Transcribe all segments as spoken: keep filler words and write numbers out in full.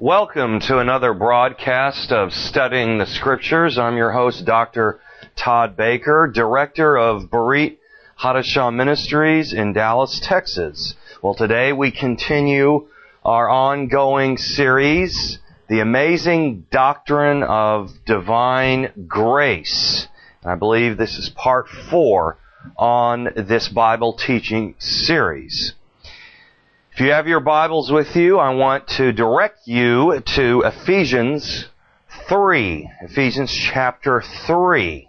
Welcome to another broadcast of Studying the Scriptures. I'm your host, Doctor Todd Baker, Director of Berit Hadashah Ministries in Dallas, Texas. Well, today we continue our ongoing series, The Amazing Doctrine of Divine Grace. And I believe this is part four on this Bible teaching series. If you have your Bibles with you, I want to direct you to Ephesians three. Ephesians chapter three.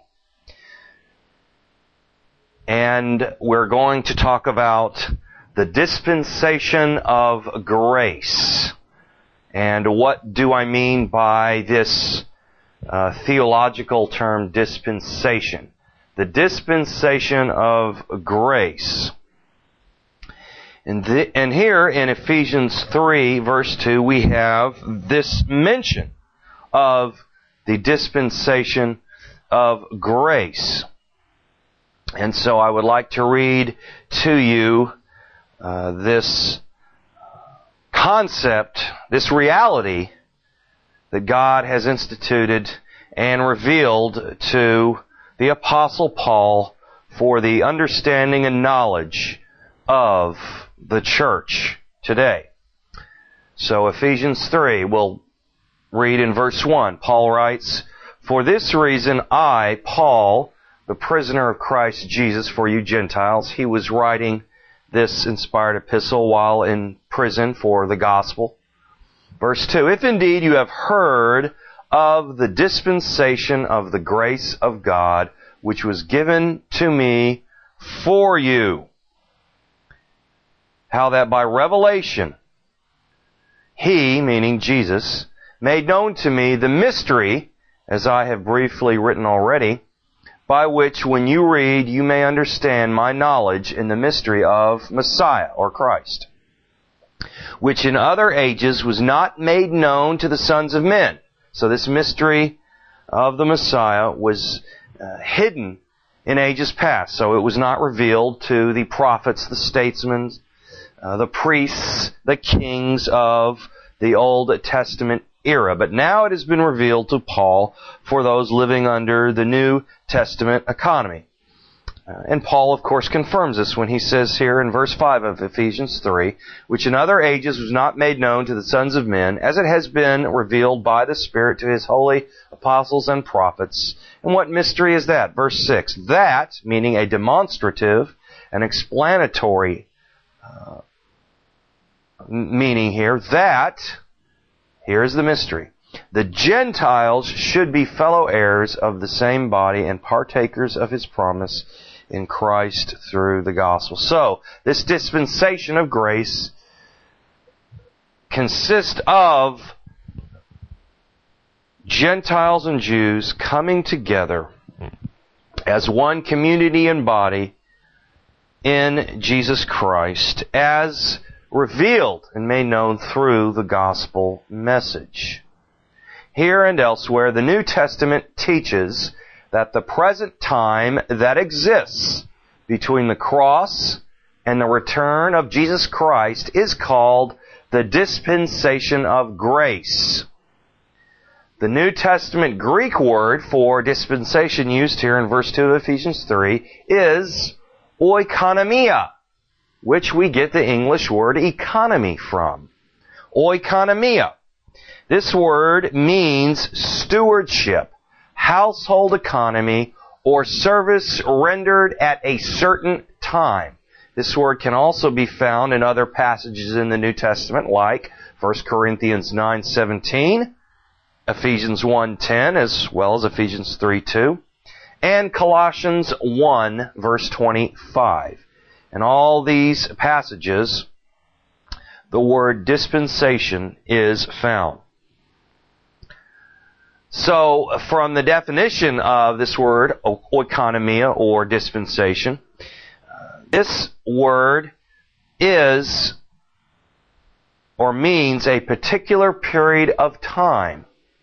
And we're going to talk about the dispensation of grace. And what do I mean by this uh, theological term, dispensation? The dispensation of grace. And, the, and here in Ephesians three, verse two, we have this mention of the dispensation of grace. And so I would like to read to you uh, this concept, this reality that God has instituted and revealed to the Apostle Paul for the understanding and knowledge of the church today. So Ephesians three, we'll read in verse one. Paul writes, "For this reason I, Paul, the prisoner of Christ Jesus for you Gentiles," he was writing this inspired epistle while in prison for the gospel. Verse two, "If indeed you have heard of the dispensation of the grace of God, which was given to me for you, how that by revelation He," meaning Jesus, "made known to me the mystery, as I have briefly written already, by which when you read you may understand my knowledge in the mystery of Messiah," or Christ, "which in other ages was not made known to the sons of men." So this mystery of the Messiah was uh, hidden in ages past. So it was not revealed to the prophets, the statesmen, Uh, the priests, the kings of the Old Testament era. But now it has been revealed to Paul for those living under the New Testament economy. Uh, and Paul, of course, confirms this when he says here in verse five of Ephesians three, "which in other ages was not made known to the sons of men, as it has been revealed by the Spirit to His holy apostles and prophets." And what mystery is that? Verse six, "That," meaning a demonstrative, an explanatory uh, meaning here, "that," here's the mystery, "the Gentiles should be fellow heirs of the same body and partakers of His promise in Christ through the gospel." So, this dispensation of grace consists of Gentiles and Jews coming together as one community and body in Jesus Christ, as revealed and made known through the gospel message. Here and elsewhere, the New Testament teaches that the present time that exists between the cross and the return of Jesus Christ is called the dispensation of grace. The New Testament Greek word for dispensation used here in verse two of Ephesians three is oikonomia, which we get the English word economy from. Oikonomia. This word means stewardship, household economy, or service rendered at a certain time. This word can also be found in other passages in the New Testament, like First Corinthians nine seventeen, Ephesians one ten, as well as Ephesians three two, and Colossians one verse twenty-five. In all these passages, the word dispensation is found. So, from the definition of this word, oikonomia, or dispensation, this word is or means a particular period of time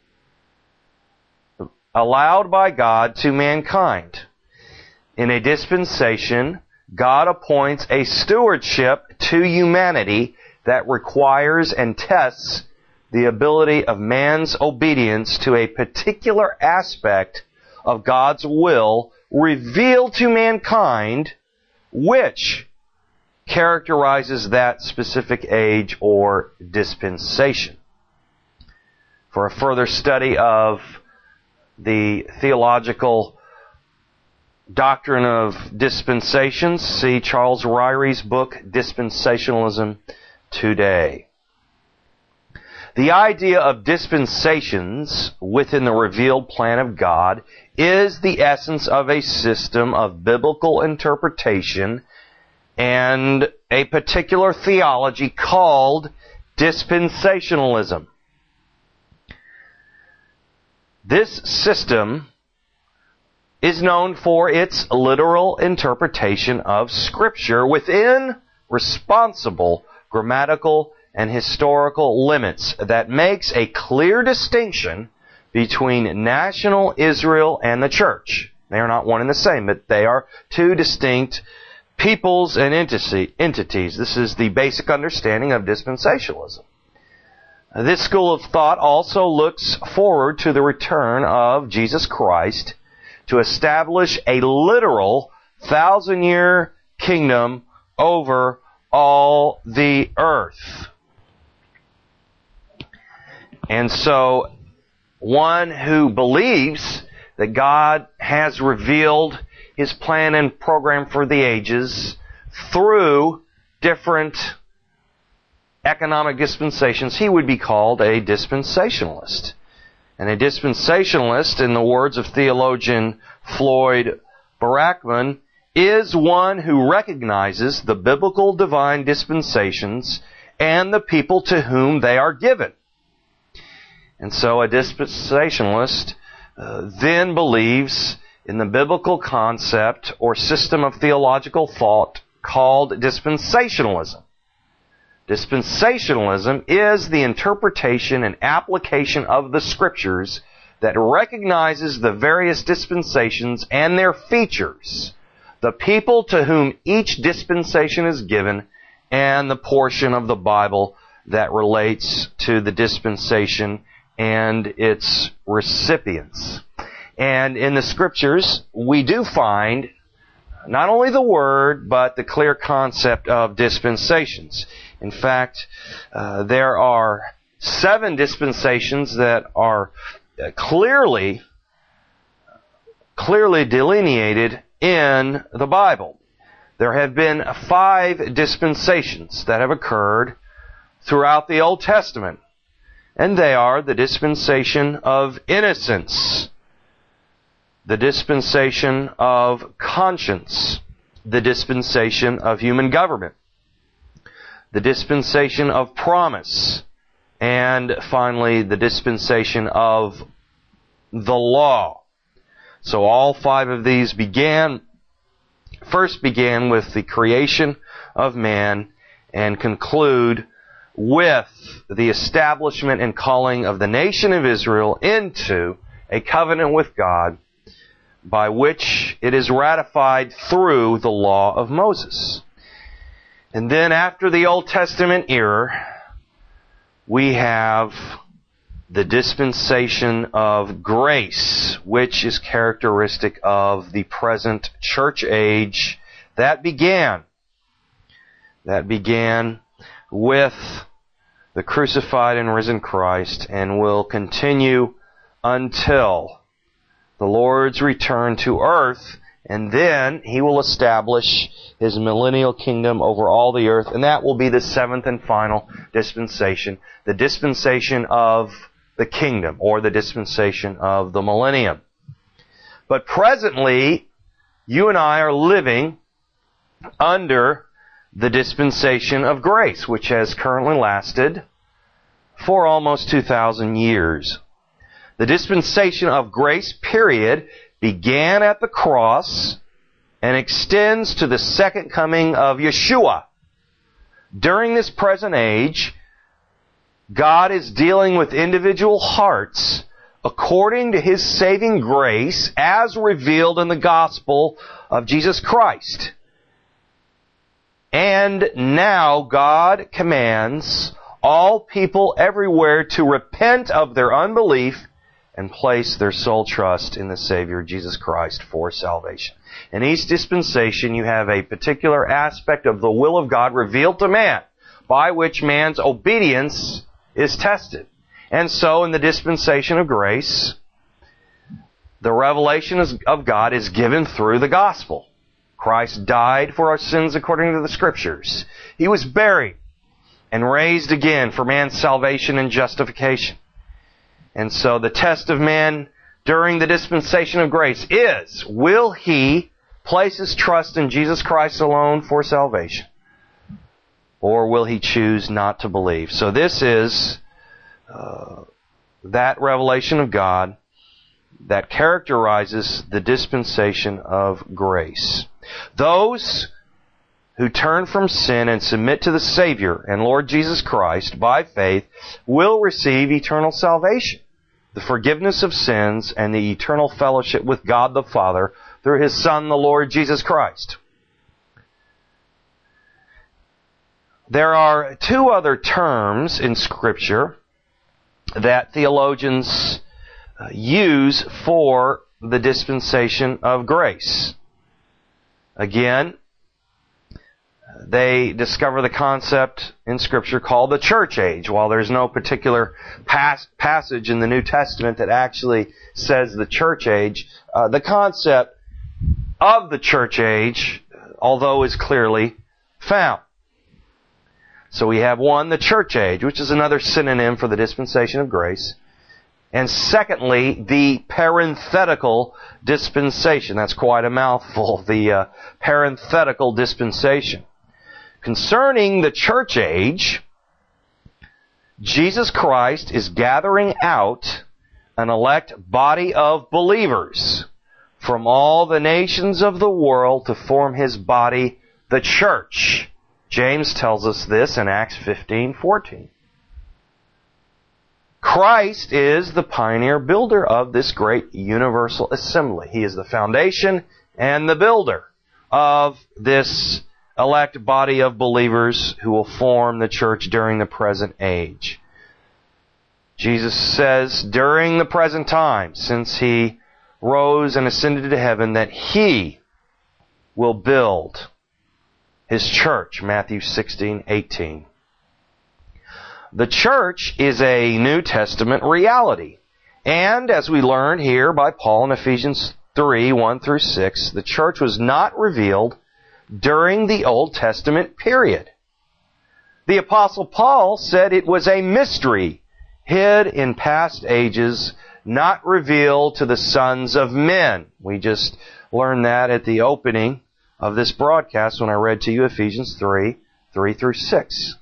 allowed by God to mankind. In a dispensation, God appoints a stewardship to humanity that requires and tests the ability of man's obedience to a particular aspect of God's will revealed to mankind, which characterizes that specific age or dispensation. For a further study of the theological doctrine of dispensations, see Charles Ryrie's book, Dispensationalism Today. The idea of dispensations within the revealed plan of God is the essence of a system of biblical interpretation and a particular theology called dispensationalism. This system is known for its literal interpretation of Scripture within responsible grammatical and historical limits that makes a clear distinction between national Israel and the church. They are not one and the same, but they are two distinct peoples and entities. This is the basic understanding of dispensationalism. This school of thought also looks forward to the return of Jesus Christ to establish a literal thousand-year kingdom over all the earth. And so, one who believes that God has revealed His plan and program for the ages through different economic dispensations, he would be called a dispensationalist. And a dispensationalist, in the words of theologian Floyd Barackman, is one who recognizes the biblical divine dispensations and the people to whom they are given. And so a dispensationalist uh, then believes in the biblical concept or system of theological thought called dispensationalism. Dispensationalism is the interpretation and application of the Scriptures that recognizes the various dispensations and their features, the people to whom each dispensation is given, and the portion of the Bible that relates to the dispensation and its recipients. And in the Scriptures, we do find not only the word, but the clear concept of dispensations. In fact, uh, there are seven dispensations that are clearly, clearly delineated in the Bible. There have been five dispensations that have occurred throughout the Old Testament. And they are the dispensation of innocence, the dispensation of conscience, the dispensation of human government, the dispensation of promise, and finally the dispensation of the law. So all five of these began, first began with the creation of man and conclude with the establishment and calling of the nation of Israel into a covenant with God by which it is ratified through the law of Moses. And then after the Old Testament era, we have the dispensation of grace, which is characteristic of the present church age that began. That began with the crucified and risen Christ and will continue until the Lord's return to earth, and then He will establish His millennial kingdom over all the earth, and that will be the seventh and final dispensation, the dispensation of the kingdom, or the dispensation of the millennium. But presently, you and I are living under the dispensation of grace, which has currently lasted for almost two thousand years. The dispensation of grace, period, began at the cross and extends to the second coming of Yeshua. During this present age, God is dealing with individual hearts according to His saving grace as revealed in the gospel of Jesus Christ. And now God commands all people everywhere to repent of their unbelief and place their sole trust in the Savior, Jesus Christ, for salvation. In each dispensation, you have a particular aspect of the will of God revealed to man, by which man's obedience is tested. And so, in the dispensation of grace, the revelation of God is given through the gospel. Christ died for our sins according to the Scriptures. He was buried and raised again for man's salvation and justification. And so the test of man during the dispensation of grace is, will he place his trust in Jesus Christ alone for salvation? Or will he choose not to believe? So this is uh, that revelation of God that characterizes the dispensation of grace. Those who turn from sin and submit to the Savior and Lord Jesus Christ by faith will receive eternal salvation, the forgiveness of sins, and the eternal fellowship with God the Father through His Son, the Lord Jesus Christ. There are two other terms in Scripture that theologians use for the dispensation of grace. Again, they discover the concept in Scripture called the church age. While there's no particular pas- passage in the New Testament that actually says the church age, uh, the concept of the church age, although is clearly found. So we have one, the church age, which is another synonym for the dispensation of grace. And secondly, the parenthetical dispensation. That's quite a mouthful, the uh, parenthetical dispensation. Concerning the church age, Jesus Christ is gathering out an elect body of believers from all the nations of the world to form His body, the church. James tells us this in Acts fifteen fourteen. Christ is the pioneer builder of this great universal assembly. He is the foundation and the builder of this elect body of believers who will form the church during the present age. Jesus says during the present time, since He rose and ascended to heaven, that He will build His church, Matthew sixteen eighteen. The church is a New Testament reality. And as we learn here by Paul in Ephesians three, one through six, the church was not revealed during the Old Testament period. The Apostle Paul said it was a mystery, hid in past ages, not revealed to the sons of men. We just learned that at the opening of this broadcast when I read to you Ephesians three, three through six.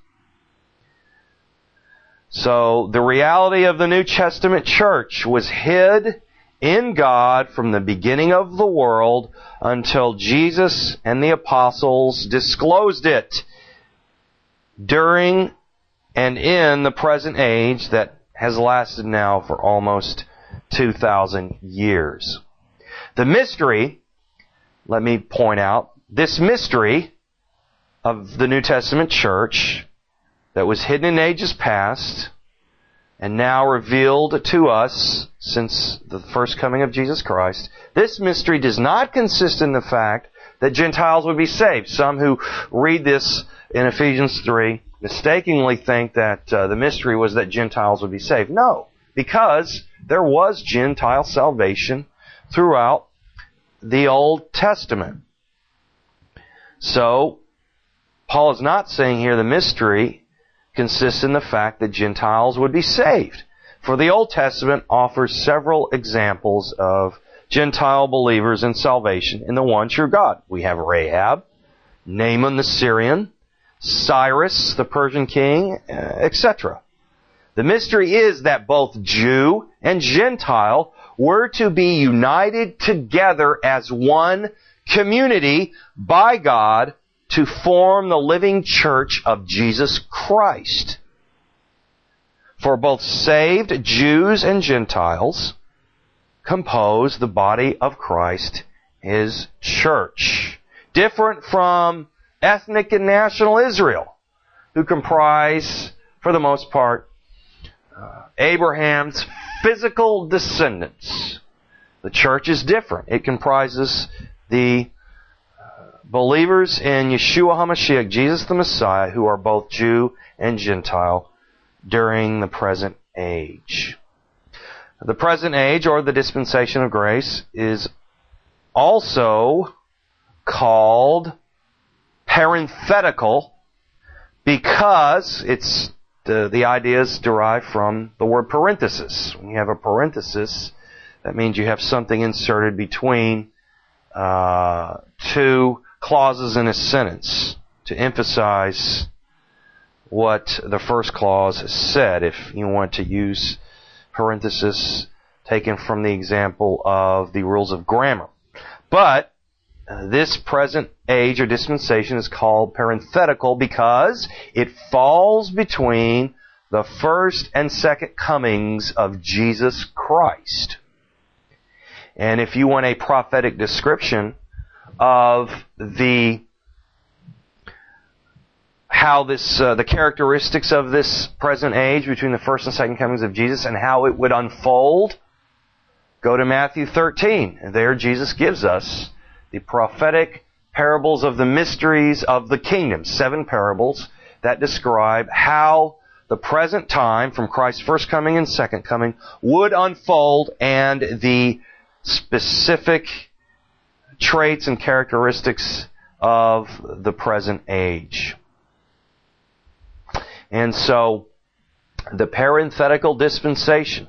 So the reality of the New Testament church was hid in God from the beginning of the world until Jesus and the apostles disclosed it during and in the present age that has lasted now for almost two thousand years. The mystery, let me point out, this mystery of the New Testament church that was hidden in ages past and now revealed to us since the first coming of Jesus Christ, this mystery does not consist in the fact that Gentiles would be saved. Some who read this in Ephesians three mistakenly think that uh, the mystery was that Gentiles would be saved. No, because there was Gentile salvation throughout the Old Testament. So, Paul is not saying here the mystery consists in the fact that Gentiles would be saved. For the Old Testament offers several examples of Gentile believers in salvation in the one true God. We have Rahab, Naaman the Syrian, Cyrus the Persian king, et cetera. The mystery is that both Jew and Gentile were to be united together as one community by God to form the living church of Jesus Christ. For both saved Jews and Gentiles compose the body of Christ, His church. Different from ethnic and national Israel, who comprise for the most part, uh, Abraham's physical descendants. The church is different. It comprises the believers in Yeshua HaMashiach, Jesus the Messiah, who are both Jew and Gentile during the present age. The present age, or the dispensation of grace, is also called parenthetical because it's the, the idea is derived from the word parenthesis. When you have a parenthesis, that means you have something inserted between uh, two clauses in a sentence to emphasize what the first clause said, if you want to use parenthesis taken from the example of the rules of grammar. But uh, this present age or dispensation is called parenthetical because it falls between the first and second comings of Jesus Christ. And if you want a prophetic description of the how this uh, the characteristics of this present age between the first and second comings of Jesus and how it would unfold, go to Matthew thirteen. And there Jesus gives us the prophetic parables of the mysteries of the kingdom. Seven parables that describe how the present time from Christ's first coming and second coming would unfold and the specific traits and characteristics of the present age. And so, the parenthetical dispensation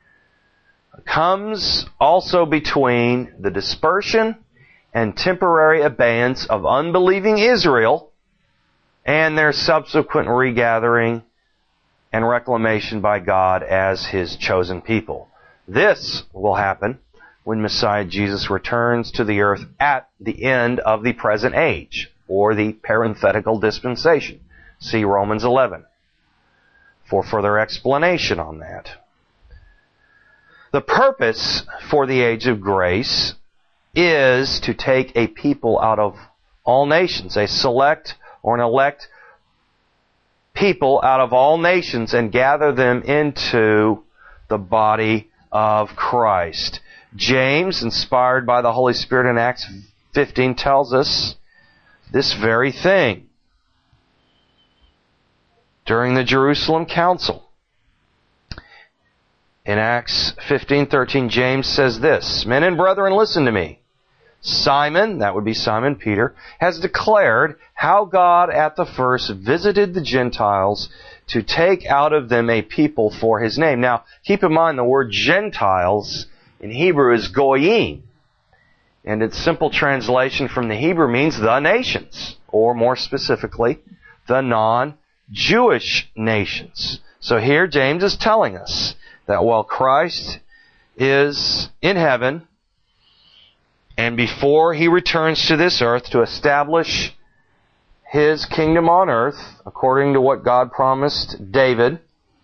comes also between the dispersion and temporary abeyance of unbelieving Israel and their subsequent regathering and reclamation by God as His chosen people. This will happen when Messiah Jesus returns to the earth at the end of the present age, or the parenthetical dispensation. See Romans eleven for further explanation on that. The purpose for the age of grace is to take a people out of all nations, a select or an elect people out of all nations, and gather them into the body of Christ. James, inspired by the Holy Spirit in Acts fifteen, tells us this very thing. During the Jerusalem Council, in Acts fifteen thirteen, James says this, "Men and brethren, listen to me. Simon," that would be Simon Peter, "has declared how God at the first visited the Gentiles to take out of them a people for His name." Now, keep in mind the word Gentiles in Hebrew is goyim, and its simple translation from the Hebrew means the nations, or more specifically, the non-Jewish nations. So here James is telling us that while Christ is in heaven, and before He returns to this earth to establish His kingdom on earth, according to what God promised David,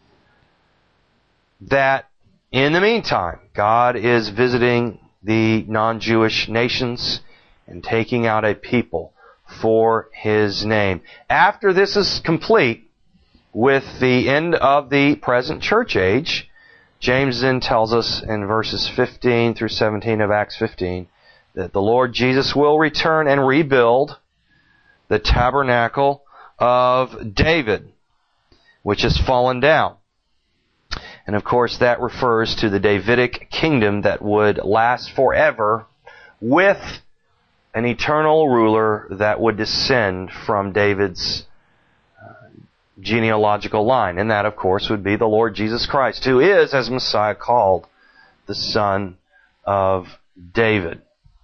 that in the meantime, God is visiting the non-Jewish nations and taking out a people for His name. After this is complete, with the end of the present church age, James then tells us in verses fifteen through seventeen of Acts fifteen that the Lord Jesus will return and rebuild the tabernacle of David, which has fallen down. And of course that refers to the Davidic kingdom that would last forever with an eternal ruler that would descend from David's genealogical line. And that, of course, would be the Lord Jesus Christ, who is, as Messiah, called the Son of David.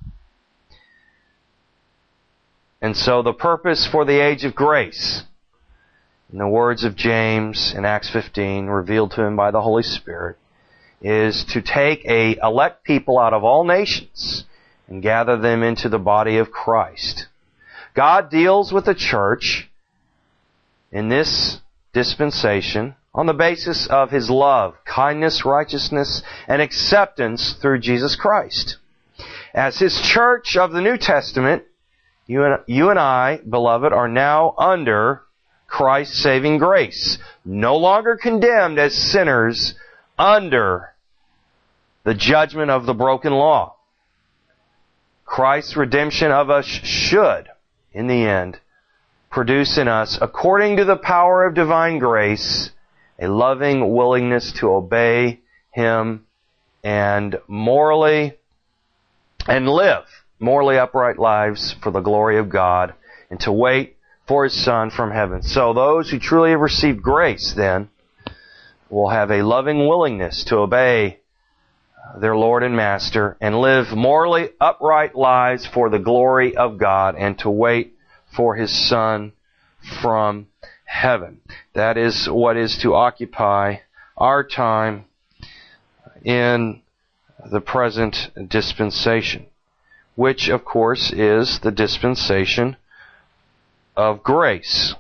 And so the purpose for the age of grace, in the words of James in Acts fifteen, revealed to him by the Holy Spirit, is to take a elect people out of all nations and gather them into the body of Christ. God deals with the church in this dispensation on the basis of His love, kindness, righteousness, and acceptance through Jesus Christ. As His church of the New Testament, you and, you and I, beloved, are now under Christ's saving grace. No longer condemned as sinners under the judgment of the broken law. Christ's redemption of us should, in the end, produce in us, according to the power of divine grace, a loving willingness to obey Him and morally, and live morally upright lives for the glory of God, and to wait for His Son from heaven. So those who truly have received grace, then, will have a loving willingness to obey their Lord and Master and live morally upright lives for the glory of God and to wait for His Son from heaven. That is what is to occupy our time in the present dispensation, which, of course, is the dispensation of grace.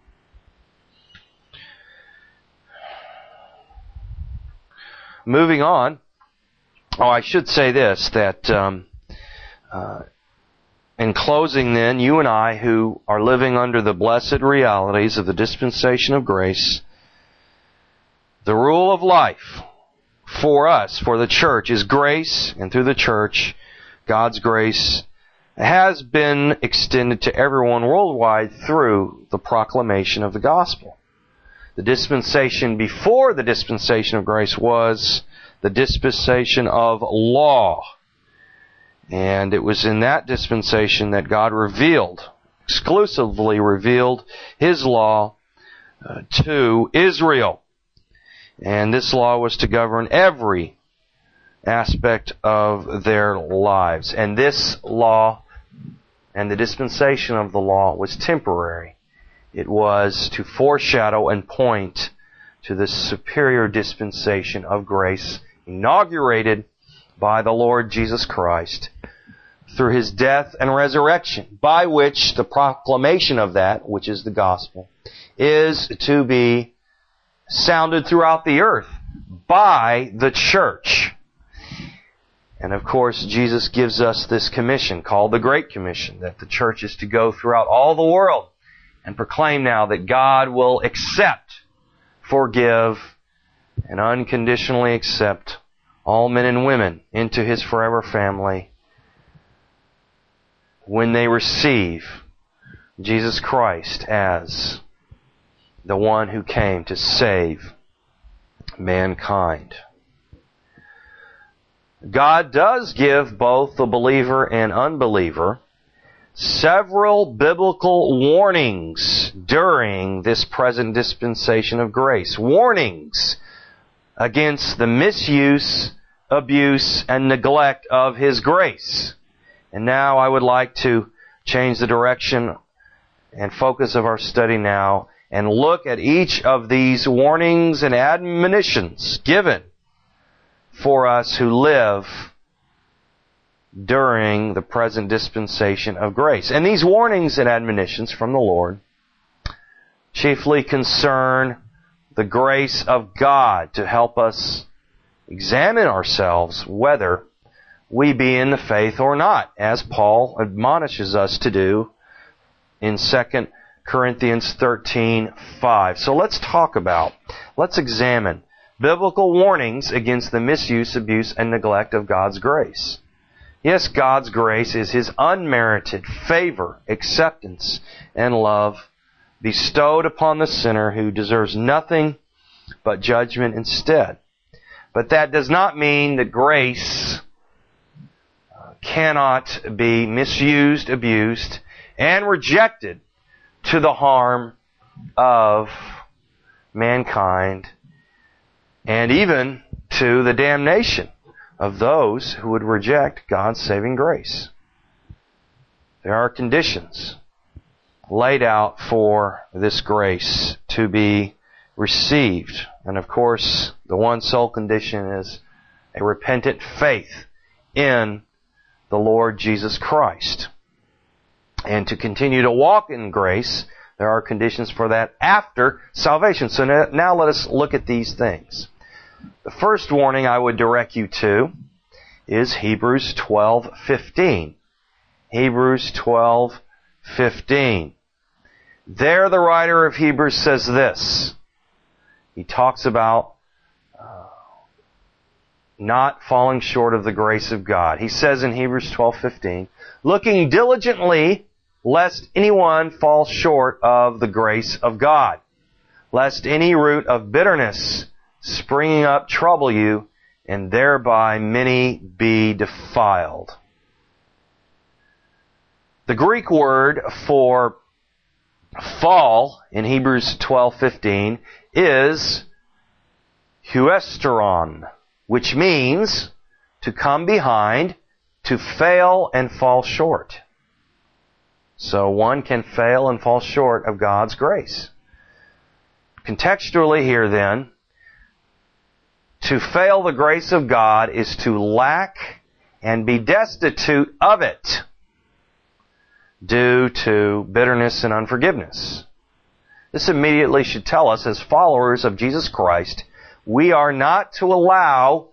Moving on, oh, I should say this, that um, uh, in closing then, you and I who are living under the blessed realities of the dispensation of grace, the rule of life for us, for the church, is grace, and through the church, God's grace has been extended to everyone worldwide through the proclamation of the gospel. The dispensation before the dispensation of grace was the dispensation of law. And it was in that dispensation that God revealed, exclusively revealed His law uh, to Israel. And this law was to govern every aspect of their lives. And this law and the dispensation of the law was temporary. It was to foreshadow and point to the superior dispensation of grace inaugurated by the Lord Jesus Christ through His death and resurrection, by which the proclamation of that, which is the gospel, is to be sounded throughout the earth by the church. And of course, Jesus gives us this commission called the Great Commission, that the church is to go throughout all the world and proclaim now that God will accept, forgive, and unconditionally accept all men and women into His forever family when they receive Jesus Christ as the one who came to save mankind. God does give both the believer and unbeliever several biblical warnings during this present dispensation of grace. Warnings against the misuse, abuse, and neglect of His grace. And now I would like to change the direction and focus of our study now and look at each of these warnings and admonitions given for us who live during the present dispensation of grace. And these warnings and admonitions from the Lord chiefly concern the grace of God to help us examine ourselves whether we be in the faith or not, as Paul admonishes us to do in Second Corinthians thirteen five. So let's talk about, let's examine biblical warnings against the misuse, abuse, and neglect of God's grace. Yes, God's grace is His unmerited favor, acceptance, and love bestowed upon the sinner who deserves nothing but judgment instead. But that does not mean that grace cannot be misused, abused, and rejected to the harm of mankind and even to the damnation of those who would reject God's saving grace. There are conditions laid out for this grace to be received. And of course, the one sole condition is a repentant faith in the Lord Jesus Christ. And to continue to walk in grace, there are conditions for that after salvation. So now let us look at these things. The first warning I would direct you to is Hebrews twelve fifteen. Hebrews twelve fifteen. There the writer of Hebrews says this. He talks about uh, not falling short of the grace of God. He says in Hebrews twelve fifteen, looking diligently lest anyone fall short of the grace of God, lest any root of bitterness springing up trouble you, and thereby many be defiled. The Greek word for fall in Hebrews twelve fifteen is huesteron, which means to come behind, to fail and fall short. So one can fail and fall short of God's grace. Contextually here then, to fail the grace of God is to lack and be destitute of it due to bitterness and unforgiveness. This immediately should tell us, as followers of Jesus Christ, we are not to allow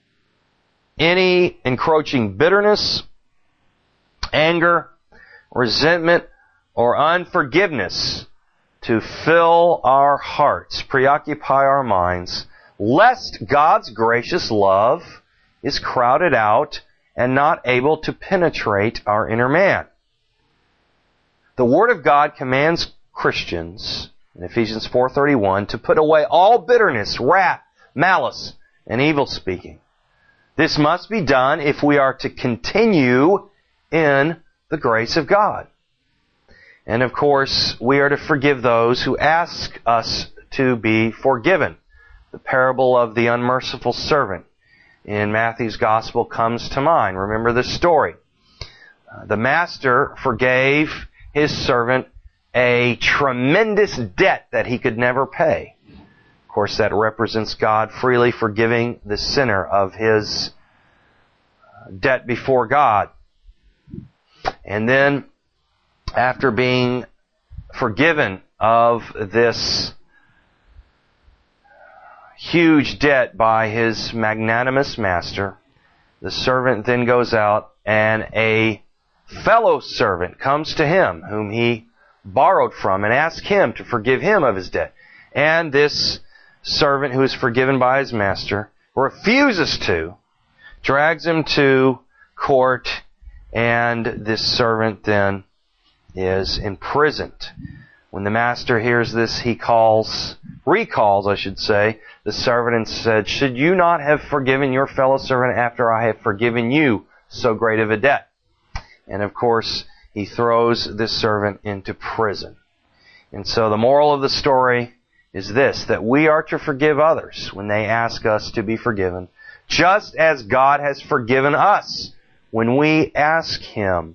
any encroaching bitterness, anger, resentment, or unforgiveness to fill our hearts, preoccupy our minds, lest God's gracious love is crowded out and not able to penetrate our inner man. The Word of God commands Christians in Ephesians four thirty-one to put away all bitterness, wrath, malice, and evil speaking. This must be done if we are to continue in the grace of God. And of course, we are to forgive those who ask us to be forgiven. The parable of the unmerciful servant in Matthew's Gospel comes to mind. Remember this story. Uh, the master forgave his servant a tremendous debt that he could never pay. Of course, that represents God freely forgiving the sinner of his debt before God. And then, after being forgiven of this huge debt by his magnanimous master, the servant then goes out and a fellow servant comes to him whom he borrowed from and asks him to forgive him of his debt. And this servant who is forgiven by his master refuses to, drags him to court, and this servant then is imprisoned. When the master hears this, he calls, recalls, I should say, the servant and said, should you not have forgiven your fellow servant after I have forgiven you so great of a debt? And of course, he throws this servant into prison. And so the moral of the story is this, that we are to forgive others when they ask us to be forgiven, just as God has forgiven us when we ask Him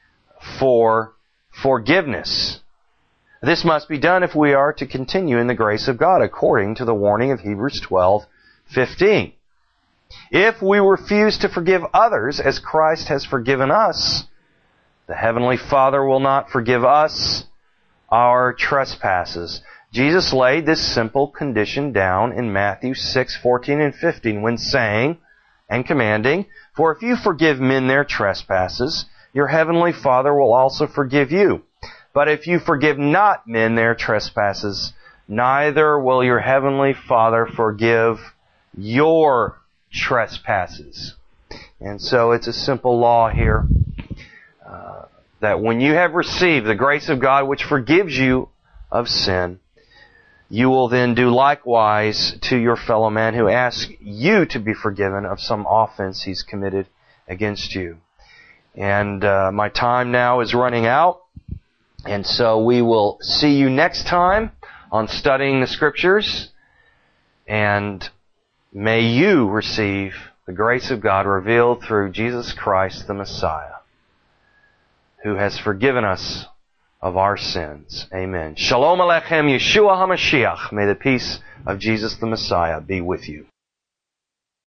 for forgiveness. This must be done if we are to continue in the grace of God, according to the warning of Hebrews twelve fifteen. If we refuse to forgive others as Christ has forgiven us, the Heavenly Father will not forgive us our trespasses. Jesus laid this simple condition down in Matthew six fourteen and fifteen when saying and commanding, for if you forgive men their trespasses, your Heavenly Father will also forgive you. But if you forgive not men their trespasses, neither will your Heavenly Father forgive your trespasses. And so it's a simple law here, uh, that when you have received the grace of God which forgives you of sin, you will then do likewise to your fellow man who asks you to be forgiven of some offense he's committed against you. And uh, my time now is running out. And so we will see you next time on Studying the Scriptures. And may you receive the grace of God revealed through Jesus Christ the Messiah, who has forgiven us of our sins. Amen. Shalom Aleichem, Yeshua HaMashiach. May the peace of Jesus the Messiah be with you.